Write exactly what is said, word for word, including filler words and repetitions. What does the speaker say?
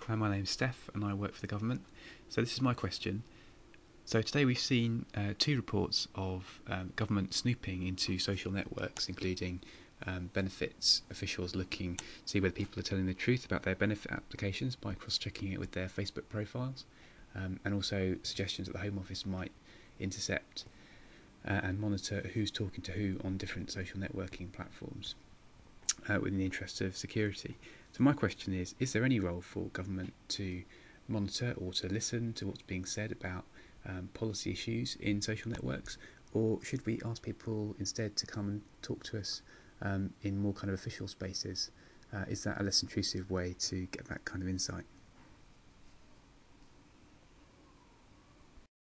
Hi, my name's Steph and I work for the government. So this is my question. So today we've seen uh, two reports of um, government snooping into social networks, including um, benefits officials looking to see whether people are telling the truth about their benefit applications by cross-checking it with their Facebook profiles, um, and also suggestions that the Home Office might intercept uh, and monitor who's talking to who on different social networking platforms uh, within the interests of security. So my question is, is there any role for government to monitor or to listen to what's being said about um, policy issues in social networks, or should we ask people instead to come and talk to us um, in more kind of official spaces? Uh, is that a less intrusive way to get that kind of insight?